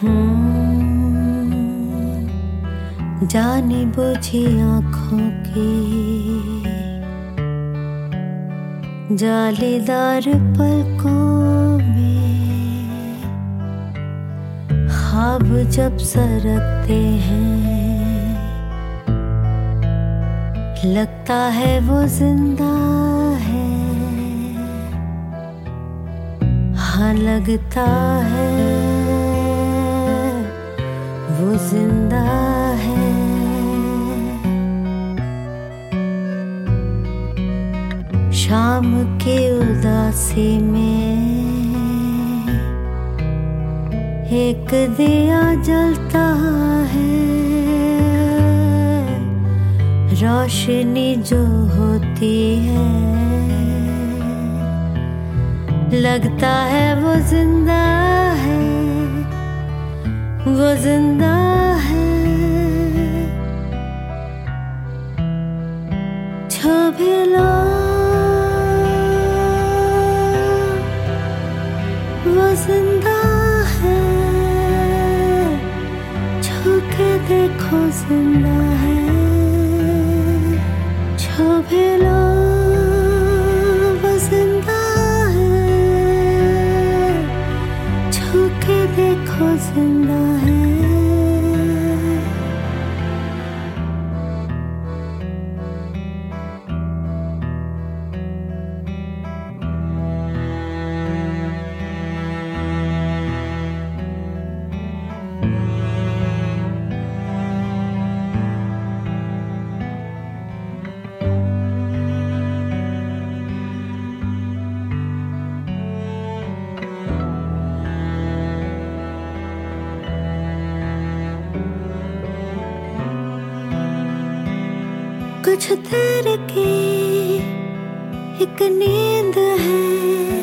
जाने बुझी आँखों की जालीदार पलकों में ख्वाब जब सरकते हैं लगता है वो जिंदा है। हाँ लगता है वो जिंदा है। शाम की उदासी में एक दिया जलता है। रोशनी जो होती है लगता है वो जिंदा है, वो जिंदा है। छू भी लो वो जिंदा है, छू के देखो जिंदा है। छू भी लो वो जिंदा है, छू के देखो जिंदा है। कुछ देर की एक नींद है,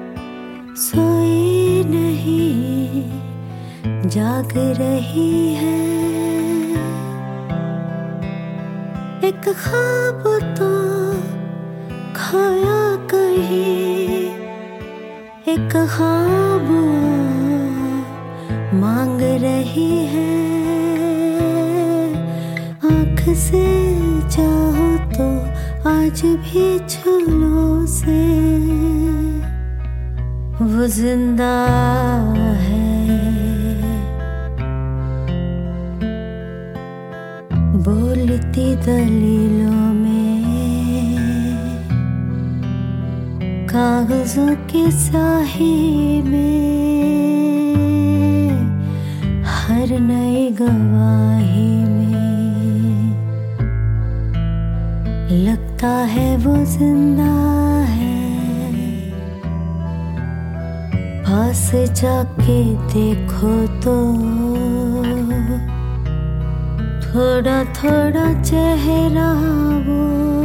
सोई नहीं जाग रही है। एक ख्वाब तो खोया कहीं, एक ख्वाब मांग रही है। आँख से चाहो तो आज भी छू लो उसे, वो जिंदा है। बोलती दलीलों में कागजों के स्याही में हर नई गवाही में लगता है वो जिंदा है। पास जाके देखो तो थोड़ा थोड़ा चेहरा वो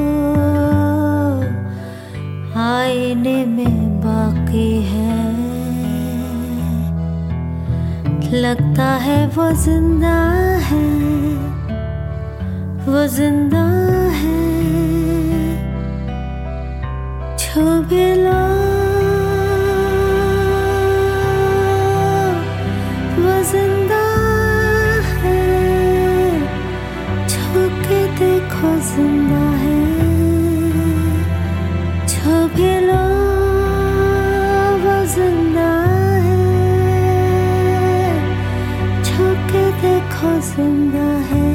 आईने में बाकी है। लगता है वो जिंदा है, वो जिंदा है। छू भी लो वो जिंदा है, छू के देखो जिंदा है। छू भी लो वो जिंदा है, छू के देखो जिंदा है।